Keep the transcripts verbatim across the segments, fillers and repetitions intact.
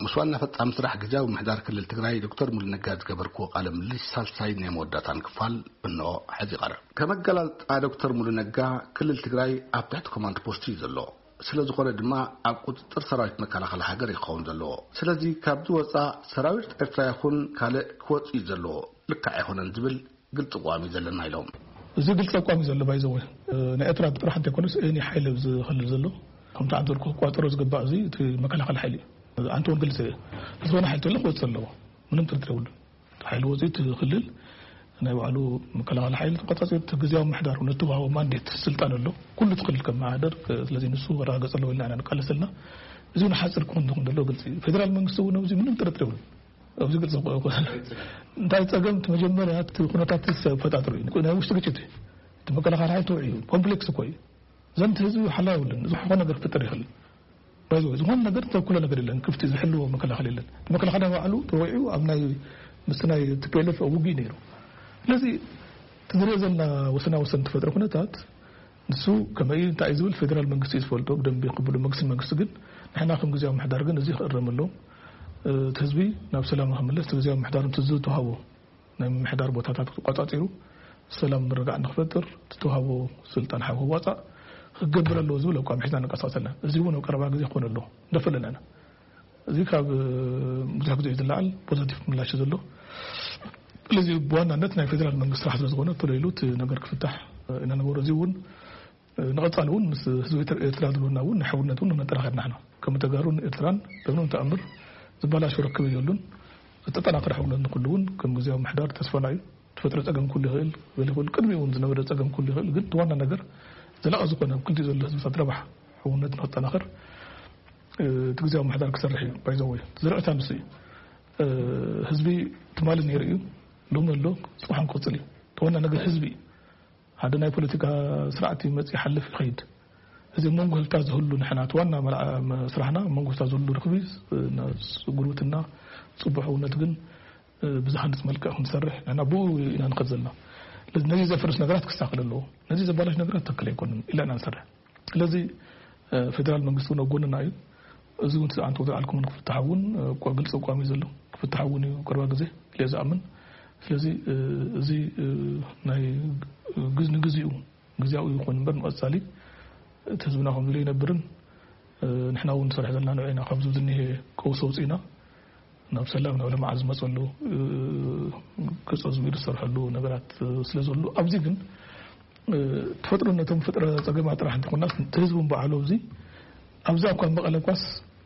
مسوانا فتام سرح جاو محدار كل التقراي دكتور مول نجاد قبركو قالم ليش سالساي نيموداتان كفال انه حدي قرا كما قال دكتور مول نجا كل التقراي ابتحت كوماند بوستي زلو ስለዚህ ቆረ ድማ ኣብ ቁጥጥር ሰራዊት መከላኸሊ ሃገር ይኸውን ዘሎ ስለዚ ካብዚ ወፃ ሰራዊት ኤርትራ ይኹን ካለ ክወጽ ዘሎ ልካ አይሆነን ዝብል ግልጽ ቋሚ ዘለና ኢሎም እዚ ግልጽ ቋሚ ዘሎ ባይዘው ንኤርትራ ጥራሕ እንተኮነስ እኒ ሓይል ዝኸልል ዘሎ ከምታ አንተርኩ ቋጥሮ ዝግባእ እዚ መከላኸሊ ሓይል አንተ ወን ግልጽ ዝኾነ ሓይል ተለ ክወጽ ዘሎ ምንም ጥርጥር የብሉ ሓይል ወጽት ክልል ናይ ባዕሉ መከላኸሊ ሓይል ተቆጣጣሪ ግዜያዊ ምሕዳር ነትዋው ማንዴት ስልጣን ኣሎ ኩሉ ትክልል ከም ማህደር ስለዚህ ንሱ ወራገጽ ለው ለና ንቀለሰልና እዚሁ ሓጽር ኮን እንደሆነ ደሎ ግልጽ ፌደራል መንግስቱ ነው እዚ ምንም ጥርጥር የብሉ ኣብዚ ግልጽ እንታይ ጸገም ተመጀመሪያ ኩነታት ተፈጣጥሩ ናይ ውሽጥ ግጭት ተመከላኸሊ ሓይል ተውዒ ኮምፕሌክስ ኮይ ዘንተ ህዝብ ሓላውልን ዝኾነ ነገር ፍጥር ይኽእል ባይዞ ዝኾነ ነገር ተኩለ ነገር የለን ክፍቲ ዝሕልዎ መከላኸሊ የለን መከላኸሊ ባዕሉ ተውዒ ኣብ ናይ ምስናይ ትከለፍ ውጊ ነይሩ ስለዚህ ተዘረዘና ወሰና ወሰን ተፈጥሮ ኩነታት ንሱ ከመይ እንታይ ዝብል ፌደራል መንግስት ይስፈልጦ ደንብ ይቅበሉ መንግስት መንግስት ግን ንሕና ከም ግዜያዊ ምሕዳር ግን እዚ ይቀርመሎ ተህዝቢ ናብ ሰላም መመለስ ግዜያዊ ምሕዳር ተዝተዋሃቦ ናይ ምሕዳር ቦታታት ቋጣጢሩ ሰላም ምርጋዕ ንኽፈጥር ተተዋሃቦ ስልጣን ሓው ዋጻ ክገብረሎ ዝብል አቋም ሒዝና ንቀሳቀሰና እዚ ሆኖ ቀረባ ግዜ ኾነሎ እንደፈለና እዚ ካብ ብዙሕ ግዜ ዝለዓል ፖዚቲቭ ምላሽ ዘሎ ስለዚህ በዋናነት ናይ ፌደራል መንግስት ስራሕ ስለዝኾነ ተለይሉት ነገር ክፍታሕ እና ነገሩ እዚውን ንቀጻሉን ምስ ህዝቢ ኤርትራ ድሉናውን ንሕውነቱን ነጠራኸርና ሐና ከም ተጋሩን ኤርትራን ደብኑ ተአምር ዝባላሽ ረክብ ይሉን ተጠናቀረ ሕውነት ኩሉን ከም ግዜያዊ ምሕዳር ተስፋናዩ ተፈጥሮ ጸገም ኩሉ ይኽእል ወለሁል ቅድሚውን ዝነበረ ጸገም ኩሉ ይኽእል ግን ዋና ነገር ዘላቕ ዝኾነ ኩሉ ዘሎ ህዝቢ ተረባሕ ሕውነት ነጠናኸር ግዜያዊ ምሕዳር ክሰርሕ እዩ ባይዘው ዝርዕታ ንሱ ህዝቢ ትማል ነይሩ لوم اللو صحن قصلي تونا نجح حزبي هذا ناي بوليتيكا سرعتي متي حلف خيد إذا منقول هلتاز هلو نحنا تونا سرحنا منقول هلتاز هلو رخبيز ناس قروتنا صبح ونتجن بزحمة ملكة نسرح أنا أبو إلى نقزلنا لازم نجي زفرس نقرات كستقل له نجي زبالش نقرات تكلي يكون إلا أن نسرح لازم فدرال منقصونا وقولنا نايو زون عن توضع لكم في التعاون قابل سوق عميزلو في التعاون وقروا جزء لازم أمن ስለዚህ እዚ ናይ ግዝን ግዝኡ ግዝያው ይኹን በር መጻሊ ተዝብና ከም ዝለይ ነበርን ንሕና እውን ሰርሕ ዘለና ነው አይና ካብዙ ዝኒሄ ቆውሶውጽና ናብ ሰላም ነው ለማዓዝ መጸሉ ከጾዝ ቢር ሰርሐሉ ነገራት ስለዘሉ ኣብዚ ግን ተፈጥሮነቶም ፍጥረ ጸገማ ጥራሕ እንትኮናስ ተህዝቡን በዓሉ ኣብዚ ኣብዚ አኳን በቀለቋስ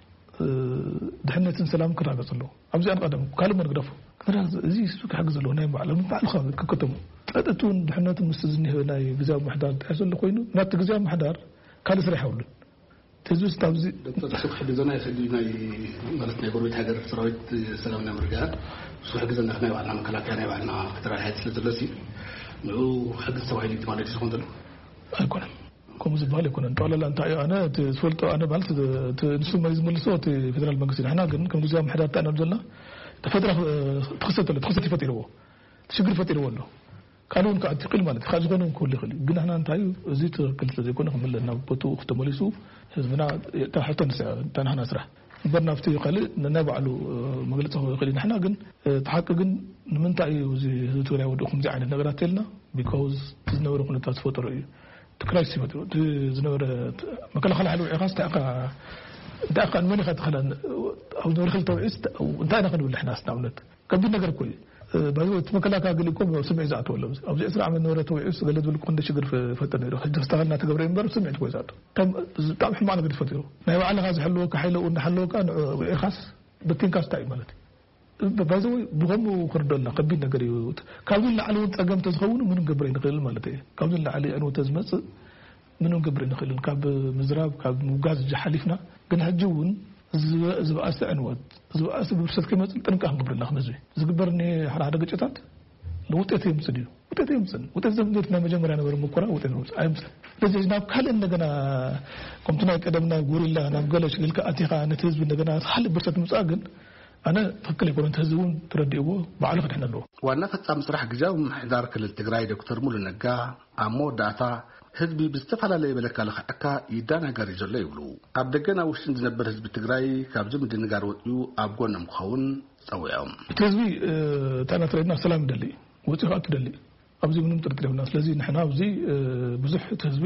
ድሕነትን ሰላም ክራገጽሉ ኣብዚ አንቀደም ካለ መርግደፉ እዚ ሱቅ حق له ናይ ባዕሉ ባዕሉ ከከተሙ ጠጠቱን ድሕነቱን ምስ ዝኒሄ ናይ ግዜያዊ ምሕዳር ተሕሰለ ኮይኑ ናት ግዜያዊ ምሕዳር ካለ ስራሕ ይውል ተዝስ ታብዚ ዶክተር ሱቅ حق ዘና ይሰዲ ናይ ማለት ናይ ጎረቤት ሀገር ሰራዊት ሰላምና ምርጋር ሱቅ حق ዘና ናይ ባዕልና መከላከያ ናይ ባዕልና ከተራ ሀይል ስለዘለሲ ነው حق ሰዋይሊ ማለት ይሆን ዘሎ አይኮንም كم زبالة كنا نطالع لأن تاي أنا تسولت أنا بعلت تنسو ما يزمل صوت فدرال المجلس إحنا قلنا كم جزء محدد تأنا نزلنا تفترة تخسرت ولا تخسرت فترة هو تشجر فترة ولا قانون قاعد تقل مالك خارج قانون كل خلي قلنا إحنا نتاي زيت كل زي كنا خمل لنا بتو اختمالي سو حزبنا تحت نسا تنحنا نسرح برنا فتي قال ننابع له مجلس هو خلينا إحنا قلنا تحقق من تاي وزي زيتونا ودخم زي عن النجارات لنا because تزنور كنا تاسفترة كرايسي بدو زنور مكلا خلع له عقاس تاقا تاقا من خد خلنا او نور خل توعست او انت انا خلوا احنا استعملت كبي نجر كوي بعدين مكلا كاقل لكم سمع ذات ولا او زي اسرع من نور توعست قالت لكم كنت شجر في فتره حج استغلنا تقبرين بر سمعت كوي ذات تم تام معنا قد فتره ما على هذا حلوك حيلو ان حلوك كان عقاس بكين كاس تاي مالتي بعدين بغمو خردنا قبي نجر يوت كابين على تقام تزخون من قبرين خلل مالتي كابين على انه تزمص منو قبرين خلل كاب مزراب كاب مغاز جحلفنا كن هجون زباس عنوت زباس برسل كما تنقح قبرنا خمزي زغبرني حدا حدا قطات لوطيت يمسديو وطيت يمسن وطيت زمدتنا مجمرنا نبر مكرا وطيت يمس ايمس لذا جناب كل እንደገና ኮምፕዩተር ቀደምና ጎሪላ ናገለሽ ግልካ አቲኻ ነትህዝብ እንደገና حل برسل مصاغن أنا فكر يكون تهزون ترديه بعلق إحنا له. وأنا فتح مسرح جاو محدار كل التجراي دكتور مول النجاة عمو داتا ህዝቢ ብዝተፈላለየ በለካለ አካ ይዳናገር ይዘለ ይብሉ ኣብ ደገና ውሽን ዝነበር ህዝቢ ትግራይ ካብዚ ምድንጋር ወጥዩ ኣብ ጎኖም ክኸውን ጸውዖም ህዝቢ ታናትረና ሰላም ደሊ ወጥዩ አት ደሊ ኣብዚ ምንም ጥርጥር የብልና ስለዚ ንሕና ኣብዚ ብዙሕ ህዝቢ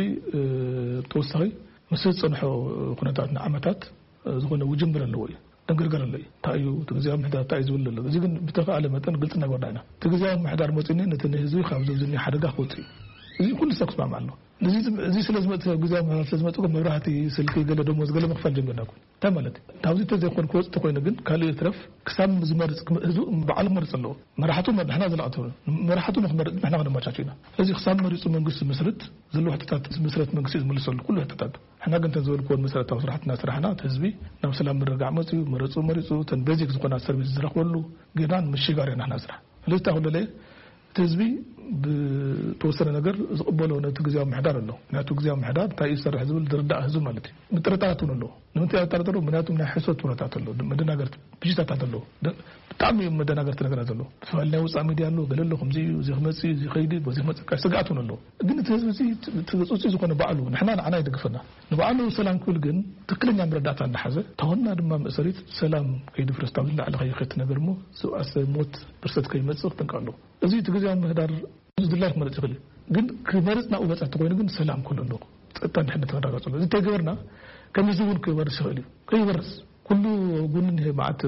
ተወሳኺ መስል ጽንሖ ኩነታት ዓመታት ዝኾነ ውጅምር ኣለዎ እዩ ደንገርገር ኣለዩ ታዩ ትግዚያው ምሕዳር ታይ ዝብል ኣሎ እዚ ግን ብተፈዓለ መጠን ግልጽ ነገር ዳይና ትግዚያው ምሕዳር መጽኒ ነቲ ህዝቢ ካብዚ ዝኒ ሓደጋ ክወጽእ እዚ ኩሉ ሰክስ ማማል ነው እዚ እዚ ስለዝመጥ ግዛው ማለት ስለዝመጥ መብራህቲ ስልክ ገለ ደሞዝ ገለ መክፈል ጀመርናኩ ተማለት ታውዚ ተዘይኮን ኮጽ ተኮይነ ግን ካሊ ትረፍ ክሳም ዝመርጽ ህዝቡ በዓል መርጽ ነው መራሕቱ መድሕና ዘላዕተው መራሕቱ ንኽመርጽ ንሕና ገነማቻችና እዚ ክሳም መርጹ መንግስት መስረት ዘሎ ሕተታት መስረት መንግስት ዝመልሰሉ ኩሉ ሕተታት ሕና ግን ተዘልኮን መስረታው ስራሕትና ስራሕና ህዝቢ ናብ ሰላም ምርጋዕ መጽ መርጹ መርጹ ተን ቤዚክ ዝኮና ሰርቪስ ዝረኽበሉ ገናን ምሽጋር ያና ሕና ስራ ለታ ሁለለ ህዝቢ ብተወሰነ ነገር ዝቅበለው ነቲ ግዛው ምሕዳር ኣሎ ናቱ ግዛው ምሕዳር ታይ ይሰርሕ ዝብል ድርዳእ ህዝብ ማለት እዩ ምጥረጣት ኣሎ ንምንታይ ያጣረጠሩ ምክንያቱም ናይ ሕሶት ወረታት ኣሎ መደናገርት ብጅታት ኣሎ ብጣዕሚ መደናገርት ነገራት ኣሎ ፈለና ውፃ ሚድያ ኣሎ ገለሎ ከምዚ እዚ ክመጽ እዚ ኸይዲ በዚ ክመጽ ስጋቱ ኣሎ ግን እቲ ህዝቢ እዚ ትገጽጽ ዝኾነ ባዕሉ ንሕና ንዓና ይደግፈና ንባዕሉ ሰላም ኩል ግን ትክክለኛ መረዳእታ እንዳሓዘ ተወና ድማ መሰሪት ሰላም ከይዲ ፍረስታው ዝላዕለ ኸይኸት ነገር ሞ ሰውኣስ ሞት ብርሰት ከይመጽእ ተንቃሎ እዚ ትግዛው ምሕዳር ዝድላይ ክመርጽ ይኽእል ግን ክመርጽና ወጻት ኮይኑ ግን ሰላም ኩሉ ኣሎ ጸጥታ ድሕነት ተረጋግጾ እዚ ተገበርና ከም ዝውን ክበርስ ይኽእል ከይበርስ ኩሉ ጉንን ማዓት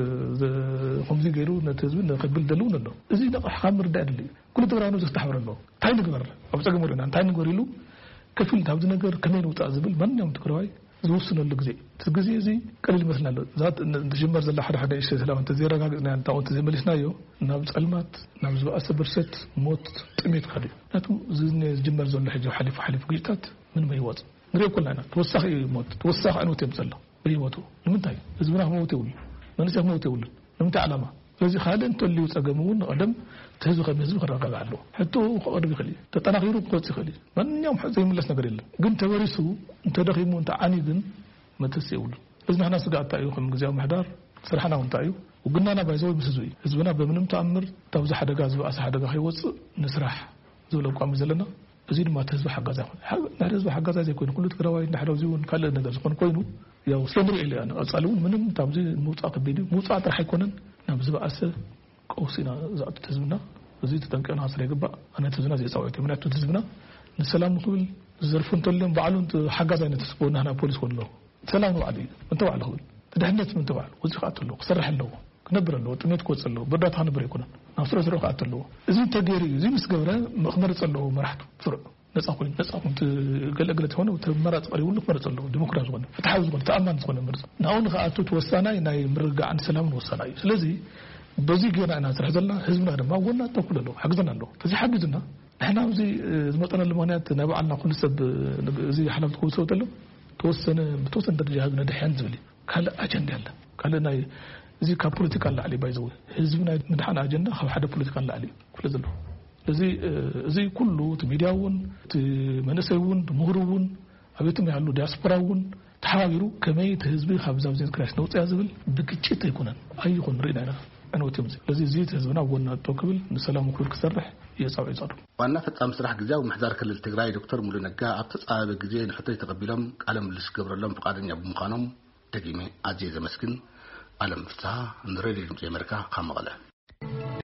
ከምዚ ገይሩ ነቲ ህዝቢ ንኽብል ደልውን ኣሎ እዚ ንቕሕ ምርዳእ ድል ኩሉ ትግራይ ነው ዝተሓብረ ኣሎ ታይ ንግበር ኣብ ጸገም ወርና እንታይ ንግበር ኢሉ ከፊል ታብዚ ነገር ከመይ ንውጣ ዝብል ማንኛውም ትግራይ ዝውስነሉ ግዜ እቲ ግዜ እዚ ቀሊል መስልና ኣሎ ዛት እንድጅመር ዘላ ሓደ ሓደ እሺ ሰላም ተዘረጋግጽና እንታውን ተዘመልስናዮ ናብ ጸልማት ናብ ዝባእሰ ብርሰት ሞት ጥሜት ካዲ ናቱም ዝነ ዝጅመር ዘሎ ሕጂ ሓሊፉ ሓሊፉ ግጭታት ምን መይወጽ ንሪኦ ኩልና ተወሳኺ ሞት ተወሳኺ ዕንወት የምጸላ በይወቱ ንምንታይ ህዝብና ሞት ይውል መንሰብ ሞት ይውል ንምንታይ ዓላማ ስለዚ ካለ እንተልዩ ጸገሙን ቀደም ተህዝብ ከም ህዝብ ክረጋጋ ኣሎ ሕቶ ከቅርብ ይኽእል ተጠናኺሩ ክወጽ ይኽእል ማንኛውም ሕቶ ይምለስ ነገር የለን ግን ተበሪሱ እንተደኺሙ እንተዓኒ ግን መተስ ይውል እዚ ንሕና ስጋእታ እዩ ከም ግዛው ምሕዳር ስራሕና እንታይ እዩ ወግናና ባይዘው ምስ ህዝቢ ህዝብና በምንም ተኣምር ታብዚ ሓደጋ ዝባእሰ ሓደጋ ከይወጽእ ንስራሕ ዝብል ኣቋም ዘለና እዚ ድማ ተህዝብ ሓጋዛ ይኹን ናይ ህዝብ ሓጋዛ ዘይኮይኑ ኩሉ ትግራዋይ እንዳሕረው ዚውን ካልእ ነገር ዝኾን ኮይኑ ያው ስለንሪኦ ኢልና ቀጻሉን ምንም ታብዚ ምውጻእ ከቢድ ምውጻእ ጥራሕ ኣይኮነን ናብ ዝባእሰ ቀውሲና ዛእቱ ህዝብና እዚ ተጠንቀና ስለ ይግባእ ኣነ ህዝብና ዘይጻውዕት ምክንያቱ ህዝብና ንሰላም ክብል ዘርፉ እንተሎም ባዕሉን ሓጋዛ አይነት ስፖና ና ፖሊስ ኮሎ ሰላም ነው ዓዲ እንተ ባዕሉ ክብል ተድሕነት ምን ተባዕሉ ወዚኻ ኣተሎ ክሰርሕ ኣለዎ ክነብር ኣለዎ ጥሜት ክወጽ ኣለዎ ብርዳታ ክነብር ይኮነን ናብ ስረ ስረ ኣተሎ እዚ ተገይሩ እዚ ምስ ገብረ ክመርጽ ኣለዎ መራሕቱ ስሩዕ ነጻ ኮይኑ ነጻ ኮይኑ ገለገለት ሆነ ተመራጽ ቀሪቡ ክመርጽ ኣለዎ ዲሞክራሲ ዝኾነ ፍትሓዊ ዝኾነ ተኣማኒ ዝኾነ ምርጽ ናውን ከኣቱ ተወሳናይ ናይ ምርጋዕን ሰላምን ወሳናይ ስለዚ በዚ ገና እና ስራሕ ዘለና ህዝብና ድማ ወና ተኩል ኣሎ ሓግዘና ኣሎ ተዚ ሓግዝና ንሕና እዚ ዝመጠና ለምክንያት ናብዓልና ኩሉ ሰብ እዚ ሓላፍት ክውሰው ተሎ ተወሰነ ብተወሰነ ደረጃ ህዝብና ድሕያን ዝብል ካለ አጀንዳ አለ ካለ ናይ እዚ ካብ ፖለቲካ ላዕሊ ባይዘው ህዝብና ምድሓና አጀንዳ ካብ ሓደ ፖለቲካ ላዕሊ ኩሉ ዘሎ እዚ እዚ ኩሉ ሚድያውን መንሰውን ምሁሩውን አቤቱም ያሉ ዲያስፖራውን ተሓባቢሩ ከመይ ህዝቢ ካብዛው ዜን ክራሽ ነው ጽያ ዝብል ብግጭት አይኮነን አይኮን ሪና አንወትም ስለዚህ እዚ ህዝብና ወና ተወክብል ንሰላም ኩል ክሰርሕ የጻው ይጻዱ ዋና ፈጻም ስራሕ ግዜው ምሕዳር ክልል ትግራይ ዶክተር ሙሉ ነጋ ኣብ ተጻበ ግዜ ንሕተይ ተቀቢሎም ቃለ ምልልስ ገብረሎም ፈቃደኛ ብምዃኖም ደጊሜ ኣዝየ ዘመስግን ዓለም ፍትሃ ንሬድዮ ድምፂ ኣሜሪካ ካብ መቐለ